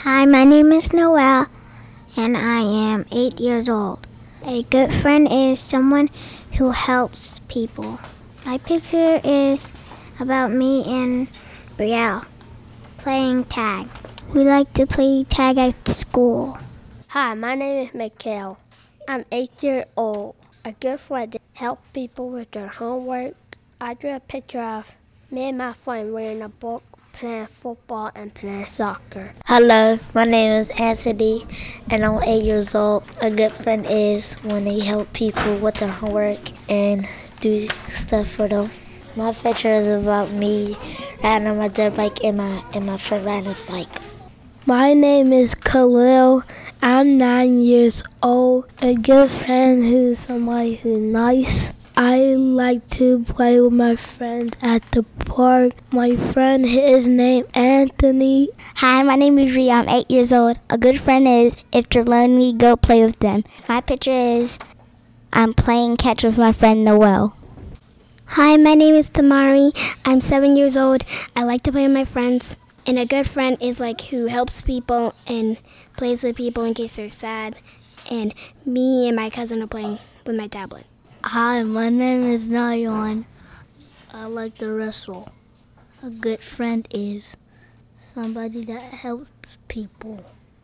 Hi, my name is Noelle, and I am 8 years old. A good friend is someone who helps people. My picture is about me and Brielle playing tag. We like to play tag at school. Hi, my name is Mikhail. I'm 8 years old. A good friend helps people with their homework. I drew a picture of me and my friend reading a book, playing football, and playing soccer. Hello, my name is Anthony, and I'm 8 years old. A good friend is when they help people with their homework and do stuff for them. My picture is about me riding on my dirt bike and my friend riding his bike. My name is Khalil. I'm 9 years old. A good friend is somebody who's nice. I like to play with my friends at the park. My friend, his name Anthony. Hi, my name is Rhea. I'm 8 years old. A good friend is if they're lonely, go play with them. My picture is I'm playing catch with my friend Noelle. Hi, my name is Tamari. I'm 7 years old. I like to play with my friends. And a good friend is like who helps people and plays with people in case they're sad. And me and my cousin are playing with my tablet. Hi, my name is Nayon. I like to wrestle. A good friend is somebody that helps people.